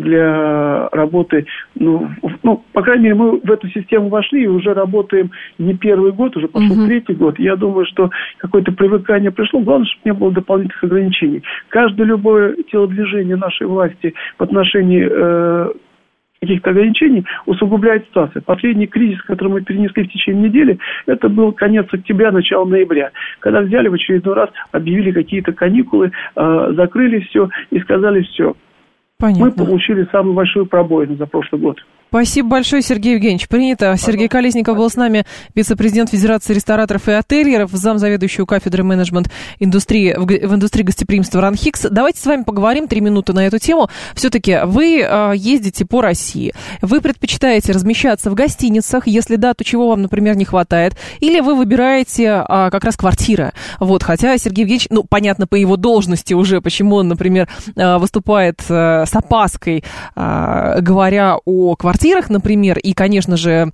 для работы. Ну, ну, по крайней мере, мы в эту систему вошли и уже работаем не первый год, уже пошел mm-hmm. третий год. Я думаю, что какое-то привыкание пришло. Главное, чтобы не было дополнительных ограничений. Каждое любое телодвижение нашей власти в отношении э, каких-то ограничений усугубляет ситуацию. Последний кризис, который мы перенесли в течение недели, это был конец октября, начало ноября, когда взяли в очередной раз, объявили какие-то каникулы, э, закрыли все и сказали все. Понятно. Мы получили самую большую пробоину за прошлый год.
Спасибо большое, Сергей Евгеньевич. Принято. Сергей Колесников был с нами, вице-президент Федерации рестораторов и отельеров, замзаведующего кафедры менеджмент индустрии в, в индустрии гостеприимства РАНХИКС. Давайте с вами поговорим три минуты на эту тему. Все-таки вы э, ездите по России. Вы предпочитаете размещаться в гостиницах? Если да, то чего вам, например, не хватает? Или вы выбираете э, как раз квартиры? Вот, хотя Сергей Евгеньевич, ну, понятно по его должности уже, почему он, например, э, выступает э, с опаской, э, говоря о квартирах, например, и, конечно же,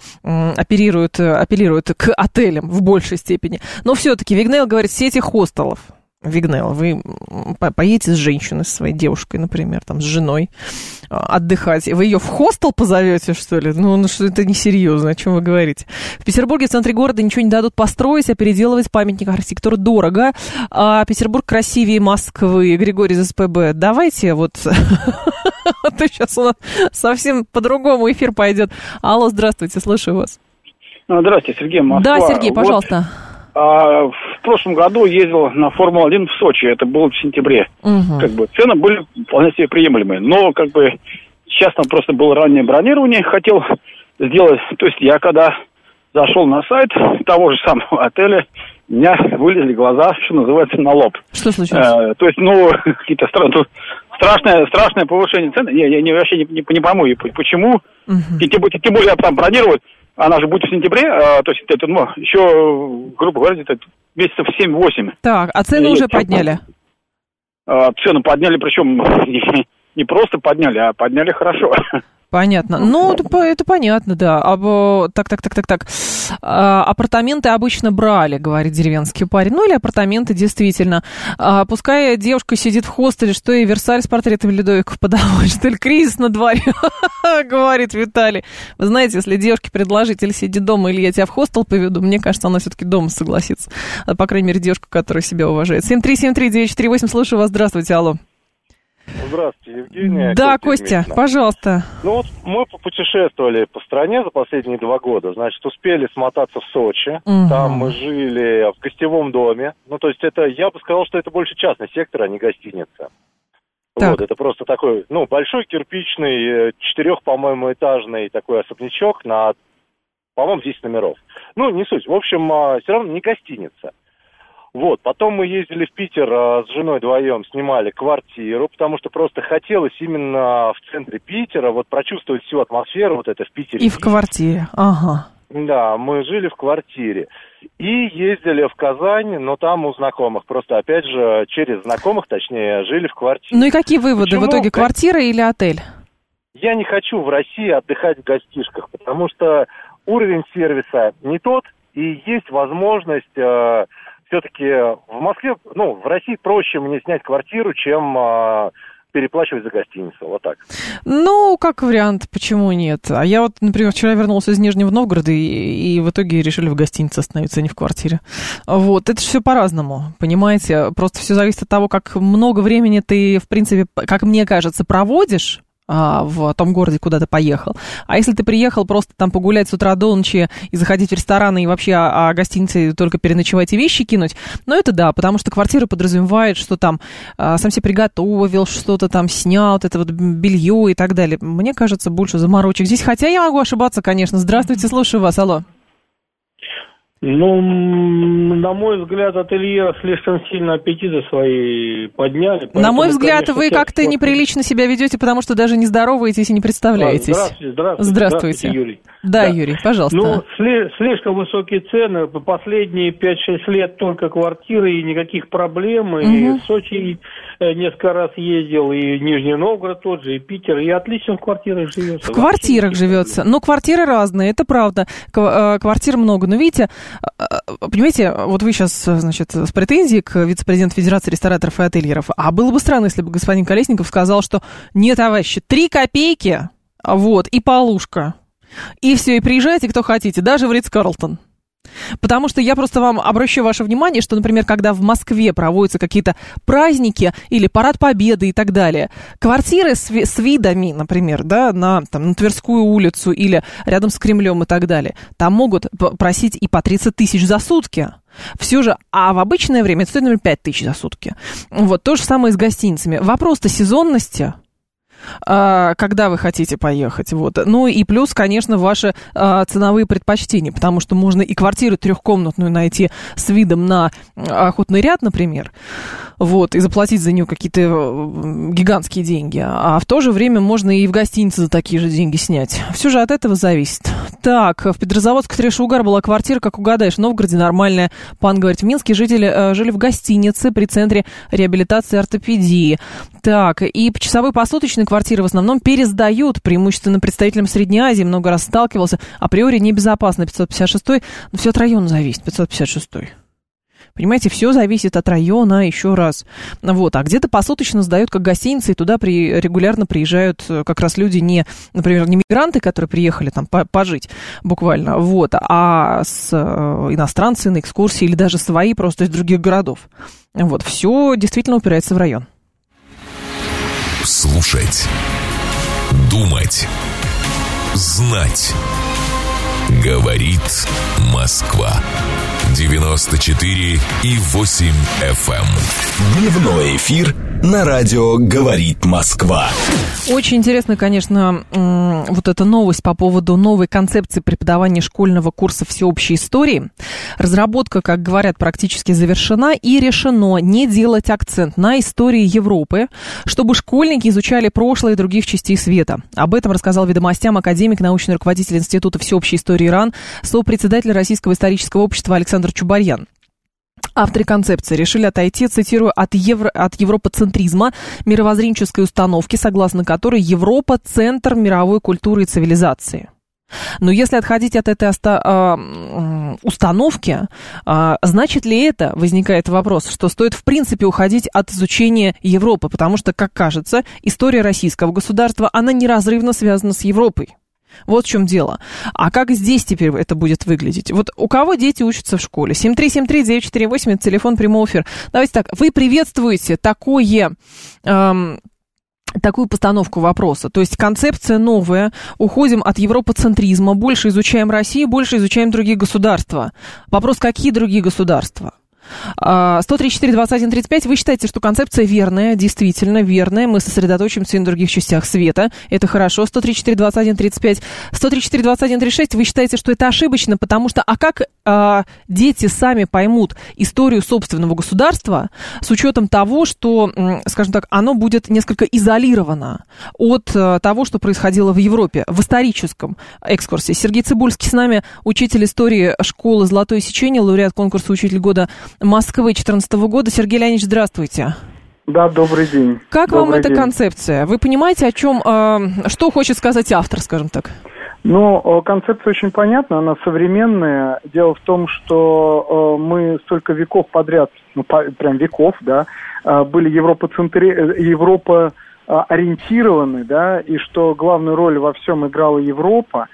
оперируют, апеллируют к отелям в большей степени. Но все-таки Вигнейл говорит, сети хостелов. Вигнелла, вы поедете с женщиной, со своей девушкой, например, там, с женой отдыхать, вы ее в хостел позовете, что ли? Ну, ну что это несерьезно, о чем вы говорите? В Петербурге в центре города ничего не дадут построить, а переделывать памятник архитектуры дорого. А Петербург красивее Москвы. Григорий из СПБ. Давайте вот... А то сейчас у нас совсем по-другому эфир пойдет. Алло, здравствуйте, слушаю вас.
Здравствуйте, Сергей, Москва.
Да, Сергей, пожалуйста.
А, в прошлом году ездил на Формулу один в Сочи, это было в сентябре.
Угу.
Как бы цены были вполне себе приемлемые, но как бы сейчас там просто было раннее бронирование, хотел сделать, то есть я когда зашел на сайт того же самого отеля, у меня вылезли глаза, что называется, на лоб.
Что случилось?
А, то есть, ну, какие-то странные, страшное, страшное повышение цен, я, я не, вообще не, не, не пойму, почему, угу. и, тем, тем более там бронировать. Она же будет в сентябре, а, то есть это, ну, еще, грубо говоря, это месяцев семь-восемь.
Так, а цены и уже подняли?
А, цену подняли, причем не, не просто подняли, а подняли хорошо.
Понятно. Ну, это, это понятно, да. А, так, так, так, так, так. А, апартаменты обычно брали, говорит деревенский парень. Ну, или апартаменты, действительно. А, пускай девушка сидит в хостеле, что и Версаль с портретами Людовиков подавать, что ли, кризис на дворе, говорит Виталий. Вы знаете, если девушке предложить или сиди дома, или я тебя в хостел поведу, мне кажется, она все-таки дома согласится. По крайней мере, девушка, которая себя уважает. семь три семь три девять четыре восемь, слушаю вас. Здравствуйте, алло.
Здравствуйте, Евгения.
Да, Костя, Костя пожалуйста.
Ну вот мы попутешествовали по стране за последние два года. Значит, успели смотаться в Сочи. Угу. Там мы жили в гостевом доме. Ну, то есть это, я бы сказал, что это больше частный сектор, а не гостиница. Так. Вот, это просто такой, ну, большой кирпичный, четырех, по-моему, этажный такой особнячок на, по-моему, десять номеров. Ну, не суть. В общем, все равно не гостиница. Вот, потом мы ездили в Питер а, с женой вдвоем, снимали квартиру, потому что просто хотелось именно в центре Питера вот прочувствовать всю атмосферу вот это в Питере.
И в квартире, ага.
Да, мы жили в квартире. И ездили в Казань, но там у знакомых, просто опять же через знакомых, точнее, жили в квартире.
Ну и какие выводы? Почему? В итоге квартира или отель?
Я не хочу в России отдыхать в гостишках, потому что уровень сервиса не тот, и есть возможность... Э, все-таки в Москве, ну, в России проще мне снять квартиру, чем а, переплачивать за гостиницу, вот так.
Ну, как вариант, почему нет? А я вот, например, вчера вернулся из Нижнего Новгорода, и, и в итоге решили в гостинице остановиться, а не в квартире. Вот, это же все по-разному, понимаете? Просто все зависит от того, как много времени ты, в принципе, как мне кажется, проводишь в том городе, куда ты поехал. А если ты приехал просто там погулять с утра до ночи и заходить в рестораны и вообще о, о гостинице только переночевать и вещи кинуть, ну это да, потому что квартира подразумевает, что там а, сам себе приготовил, что-то там снял, вот это вот белье и так далее. Мне кажется, больше заморочек здесь, хотя я могу ошибаться, конечно. Здравствуйте, слушаю вас, алло.
Ну, на мой взгляд, ателье слишком сильно аппетиты свои подняли.
На мой взгляд, конечно, вы как-то спорт... неприлично себя ведете, потому что даже не здороваетесь и не представляетесь.
Здравствуйте, здравствуйте,
здравствуйте.
здравствуйте, Юрий.
Да, да, Юрий, пожалуйста.
Ну, сли- слишком высокие цены. По последние пять-шесть лет только квартиры и никаких проблем. Угу. И в Сочи несколько раз ездил, и Нижний Новгород тот же, и Питер. И отлично в квартирах живется.
В квартирах живется. Но квартиры разные, это правда. Квартир много. Но видите, понимаете, вот вы сейчас, значит, с претензией к вице-президенту Федерации рестораторов и ательеров. А было бы странно, если бы господин Колесников сказал, что нет, товарищи, три копейки, вот, и полушка. И все, и приезжайте, кто хотите, даже в Ритц-Карлтон. Потому что я просто вам обращаю ваше внимание, что, например, когда в Москве проводятся какие-то праздники или парад Победы и так далее, квартиры с, ви- с видами, например, да, на, там, на Тверскую улицу или рядом с Кремлем и так далее, там могут просить и по тридцать тысяч за сутки. Все же, а в обычное время это стоит, например, пять тысяч за сутки. Вот, то же самое и с гостиницами. Вопрос-то сезонности. Когда вы хотите поехать, вот. Ну и плюс, конечно, ваши а, ценовые предпочтения, потому что можно и квартиру трехкомнатную найти с видом на Охотный ряд, например, вот, и заплатить за нее какие-то гигантские деньги, а в то же время можно и в гостинице за такие же деньги снять. Все же от этого зависит. Так, в Петрозаводске Трешугар была квартира, как угадаешь, в Новгороде нормальная. Пан говорит, в Минске жители э, жили в гостинице при центре реабилитации и ортопедии. Так, и часовые посуточные квартиры в основном пересдают, преимущественно представителям Средней Азии, много раз сталкивался, априори небезопасно. пятьсот пятьдесят шестой, но все от района зависит, пятьсот пятьдесят шестой. Понимаете, все зависит от района, еще раз. Вот. А где-то посуточно сдают как гостиницы, и туда при, регулярно приезжают как раз люди не, например, не мигранты, которые приехали там пожить буквально, вот, а с, э, иностранцы на экскурсии или даже свои просто из других городов. Вот. Все действительно упирается в район.
Слушать. Думать. Знать. Говорит Москва. девяносто четыре и восемь эф эм.
Дневной эфир на радио «Говорит Москва».
Очень интересно, конечно, вот эта новость по поводу новой концепции преподавания школьного курса всеобщей истории. Разработка, как говорят, практически завершена, и решено не делать акцент на истории Европы, чтобы школьники изучали прошлое других частей света. Об этом рассказал «Ведомостям» академик, научный руководитель Института всеобщей истории РАН, сопредседатель Российского исторического общества Александр Чубарьян. Авторы концепции решили отойти, цитирую, от, евро, от европоцентризма, мировоззренческой установки, согласно которой Европа – центр мировой культуры и цивилизации. Но если отходить от этой оста- э, установки, э, значит ли это, возникает вопрос, что стоит в принципе уходить от изучения Европы, потому что, как кажется, история российского государства, она неразрывно связана с Европой. Вот в чем дело. А как здесь теперь это будет выглядеть? Вот у кого дети учатся в школе? семь три семь три девять четыре восемь, это телефон прямого эфира. Давайте так, вы приветствуете такое... Эм, такую постановку вопроса. То есть концепция новая, уходим от европоцентризма, больше изучаем Россию, больше изучаем другие государства. Вопрос, какие другие государства? сто тридцать четыре двадцать один тридцать пять. Вы считаете, что концепция верная, действительно верная. Мы сосредоточимся на других частях света. Это хорошо. сто тридцать четыре двадцать один тридцать пять. сто тридцать четыре двадцать один тридцать шесть. Вы считаете, что это ошибочно, потому что... А как а, дети сами поймут историю собственного государства с учетом того, что, скажем так, оно будет несколько изолировано от а, того, что происходило в Европе, в историческом экскурсе? Сергей Цыбульский с нами, учитель истории школы «Золотое сечение», лауреат конкурса «Учитель года Москвы» две тысячи четырнадцатого года. Сергей Леонидович, здравствуйте.
Да, добрый день.
Как
добрый
вам эта
день. концепция?
Вы понимаете, о чем, э, что хочет сказать автор, скажем так?
Ну, концепция очень понятна, она современная. Дело в том, что э, мы столько веков подряд, ну, по, прям веков, да, э, были европоцентри... Европа ориентированы, да, и что главную роль во всем играла Европа.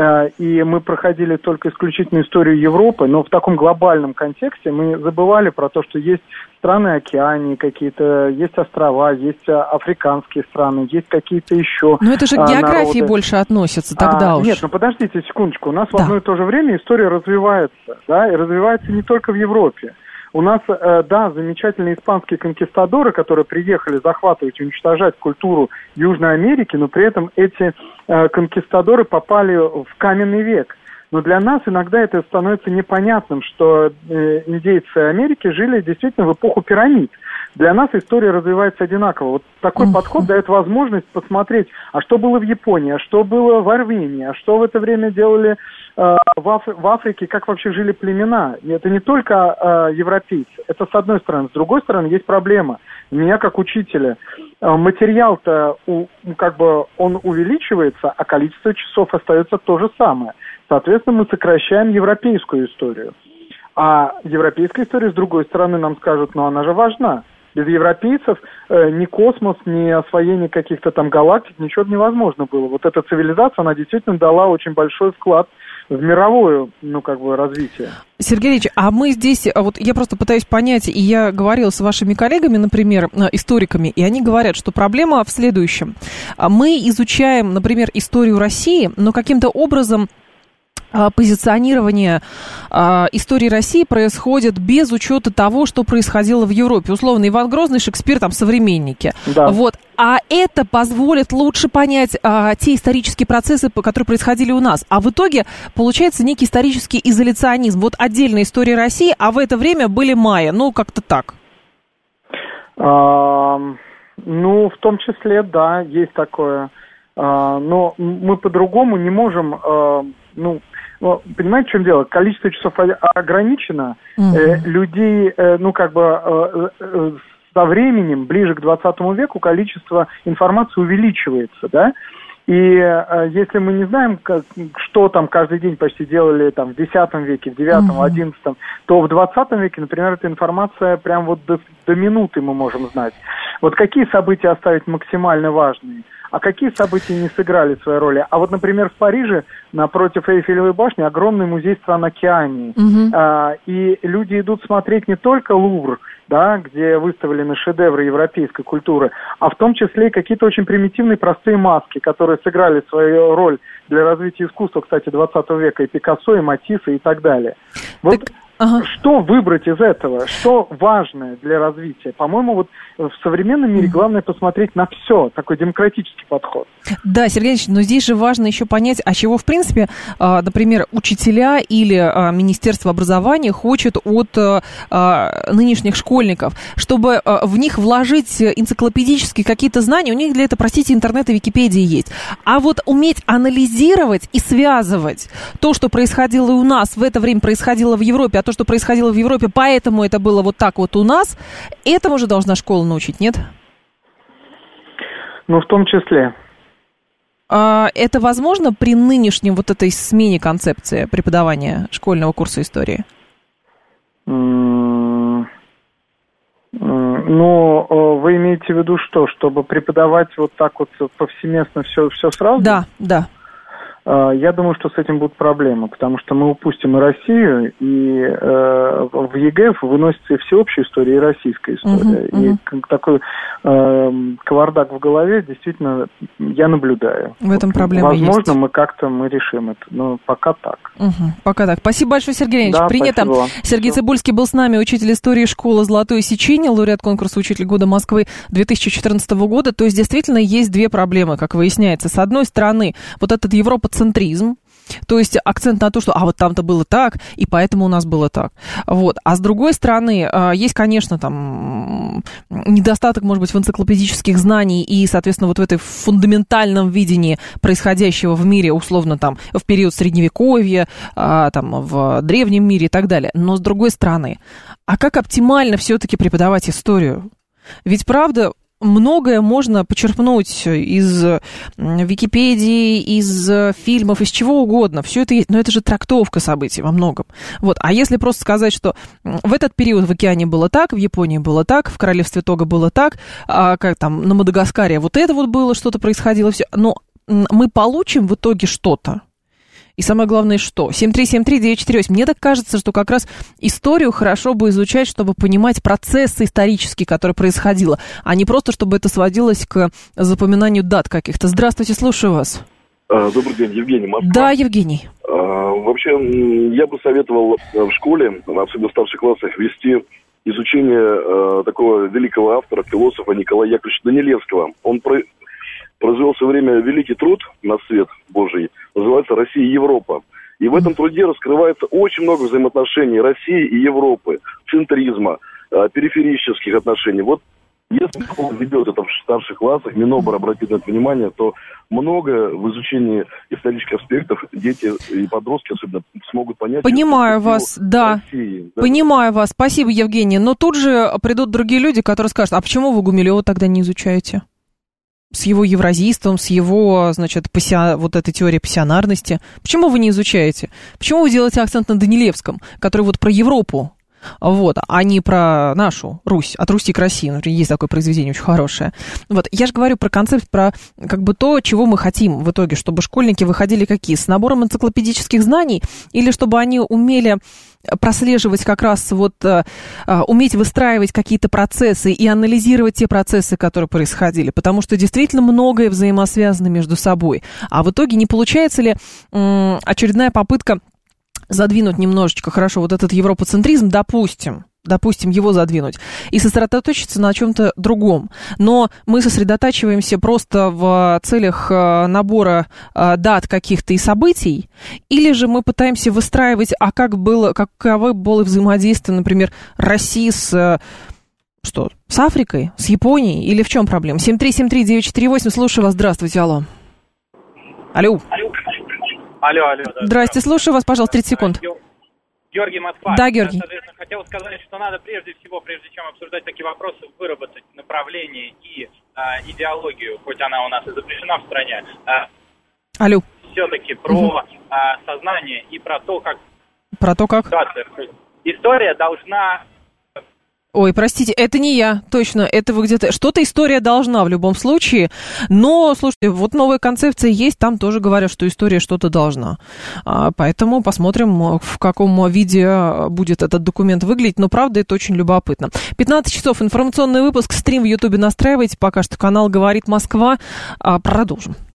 И мы проходили только исключительно историю Европы, но в таком глобальном контексте мы забывали про то, что есть страны Океании какие-то, есть острова, есть африканские страны, есть какие-то еще
Но это же к географии
народы.
Больше относится тогда
а,
уж.
Нет, ну подождите секундочку, у нас
да.
в одно и то же время история развивается, да, и развивается не только в Европе. У нас, э, да, замечательные испанские конкистадоры, которые приехали захватывать и уничтожать культуру Южной Америки, но при этом эти э, конкистадоры попали в каменный век. Но для нас иногда это становится непонятным, что э, индейцы Америки жили действительно в эпоху пирамид. Для нас история развивается одинаково. Вот такой uh-huh. подход дает возможность посмотреть, а что было в Японии, а что было в Армении, а что в это время делали э, в, Аф- в Африке, как вообще жили племена. И это не только э, европейцы. Это с одной стороны. С другой стороны, есть проблема. У меня как учителя э, материал-то у, как бы он увеличивается, а количество часов остается то же самое. Соответственно, мы сокращаем европейскую историю. А европейская история, с другой стороны, нам скажут, ну она же важна. Без европейцев э, ни космос, ни освоение каких-то там галактик, ничего невозможно было. Вот эта цивилизация, она действительно дала очень большой вклад в мировое, ну, как бы, развитие.
Сергей Ильич, а мы здесь, вот я просто пытаюсь понять, и я говорила с вашими коллегами, например, историками, и они говорят, что проблема в следующем. Мы изучаем, например, историю России, но каким-то образом позиционирование а, истории России происходит без учета того, что происходило в Европе. Условно, Иван Грозный, Шекспир, там, современники.
Да.
Вот. А это позволит лучше понять а, те исторические процессы, которые происходили у нас. А в итоге получается некий исторический изоляционизм. Вот отдельная история России, а в это время были майя. Ну, как-то так.
А, ну, в том числе, да, есть такое. А, но мы по-другому не можем... А, ну, понимаете, в чем дело? Количество часов ограничено. Mm-hmm. Э, людей, э, ну, как бы, э, э, со временем, ближе к двадцатому веку, количество информации увеличивается, да? И э, если мы не знаем, как, что там каждый день почти делали там, в десятом веке, в девятом, в одиннадцатом, то в двадцатом веке, например, эта информация прям вот до, до минуты мы можем знать. Вот какие события оставить максимально важные, а какие события не сыграли своей роли. А вот, например, в Париже напротив Эйфелевой башни огромный музей стран Океании. Mm-hmm. А, и люди идут смотреть не только Лувр, да, где выставлены шедевры европейской культуры, а в том числе и какие-то очень примитивные простые маски, которые сыграли свою роль для развития искусства, кстати, двадцатого века, и Пикассо, и Матисса, и так далее. Вот так... Ага. Что выбрать из этого? Что важное для развития? По-моему, вот в современном мире главное посмотреть на все, такой демократический подход. Да, Сергей Ильич, но здесь же важно еще понять, а чего, в принципе, например, учителя или Министерство образования хочет от нынешних школьников, чтобы в них вложить энциклопедические какие-то знания, у них для этого, простите, интернет и Википедия есть. А вот уметь анализировать и связывать то, что происходило и у нас, в это время происходило в Европе, то, что происходило в Европе, поэтому это было вот так вот у нас, этому же должна школа научить, нет? Ну, в том числе. А, это возможно при нынешнем вот этой смене концепции преподавания школьного курса истории? Mm-hmm. Ну, вы имеете в виду что? Чтобы преподавать вот так вот повсеместно все, все сразу? Да, да. Я думаю, что с этим будут проблемы, потому что мы упустим и Россию, и э, в ЕГЭ выносится и всеобщая история, и российская история. Uh-huh, uh-huh. И такой э, кавардак в голове действительно я наблюдаю. В этом проблема есть. Возможно, мы как-то мы решим это, но пока так. Uh-huh, пока так. Спасибо большое, Сергей Леонидович. Да, принято. Спасибо. Сергей Все. Цибульский был с нами, учитель истории школы «Золотое сечение», лауреат конкурса «Учитель года Москвы» две тысячи четырнадцатого года. То есть, действительно, есть две проблемы, как выясняется. С одной стороны, вот этот Европа центризм, то есть акцент на то, что а вот там-то было так, и поэтому у нас было так. Вот. А с другой стороны, есть, конечно, там недостаток, может быть, в энциклопедических знаний и, соответственно, вот в этой фундаментальном видении происходящего в мире, условно, там, в период Средневековья, там, в древнем мире и так далее. Но с другой стороны, а как оптимально все-таки преподавать историю? Ведь, правда, многое можно почерпнуть из Википедии, из фильмов, из чего угодно. Все это есть, но это же трактовка событий во многом. Вот. А если просто сказать, что в этот период в океане было так, в Японии было так, в королевстве Того было так, а как там на Мадагаскаре вот это вот было, что-то происходило, все. Но мы получим в итоге что-то. И самое главное, что? семь три семь три девять четыре восемь. Мне так кажется, что как раз историю хорошо бы изучать, чтобы понимать процессы исторические, которые происходило, а не просто, чтобы это сводилось к запоминанию дат каких-то. Здравствуйте, слушаю вас.
Добрый день, Евгений, Москва.
Да, Евгений.
А, вообще, я бы советовал в школе, особенно в старших классах, вести изучение а, такого великого автора, философа Николая Яковлевича Данилевского. Он про... произвел в свое время великий труд на свет Божий, называется «Россия и Европа». И в этом труде раскрывается очень много взаимоотношений России и Европы, центризма, периферических отношений. Вот если школа ведет это в старших классах, Минобр обратит на это внимание, то много в изучении исторических аспектов дети и подростки особенно смогут понять.
Понимаю вас, да. России, да. Понимаю вас. Спасибо, Евгений. Но тут же придут другие люди, которые скажут, а почему вы Гумилева тогда не изучаете? С его евразийством, с его, значит, пассиа, вот этой теорией пассионарности. Почему вы не изучаете? Почему вы делаете акцент на Данилевском, который вот про Европу, вот, а не про нашу Русь, от Руси к России? Например, есть такое произведение очень хорошее. Вот, я же говорю про концепт, про как бы то, чего мы хотим в итоге, чтобы школьники выходили какие? С набором энциклопедических знаний или чтобы они умели прослеживать как раз вот, uh, уметь выстраивать какие-то процессы и анализировать те процессы, которые происходили, потому что действительно многое взаимосвязано между собой. А в итоге не получается ли м- очередная попытка задвинуть немножечко, хорошо, вот этот европоцентризм, допустим, допустим, его задвинуть, и сосредоточиться на чем-то другом. Но мы сосредотачиваемся просто в целях набора дат каких-то и событий, или же мы пытаемся выстраивать, а как было, каковы было взаимодействие, например, России с, что, с Африкой, с Японией, или в чем проблема? семь три семь три девять четыре восемь, слушаю вас, здравствуйте, алло. Алло.
Алло, алло. Да,
Здрасте, слушаю вас, пожалуйста, тридцать секунд.
Георгий, Москва.
Да, Георгий.
Соответственно, хотел сказать, что надо прежде всего, прежде чем обсуждать такие вопросы, выработать направление и а, идеологию, хоть она у нас и запрещена в стране. А,
Алло.
Все-таки про угу. а, сознание и про то, как...
Про то, как?
История должна...
Ой, простите, это не я, точно, это вы где-то... Что-то история должна в любом случае, но, слушайте, вот новая концепция есть, там тоже говорят, что история что-то должна. А, поэтому посмотрим, в каком виде будет этот документ выглядеть, но, правда, это очень любопытно. пятнадцать часов, информационный выпуск, стрим в Ютубе настраивайте, пока что канал «Говорит Москва». А, продолжим.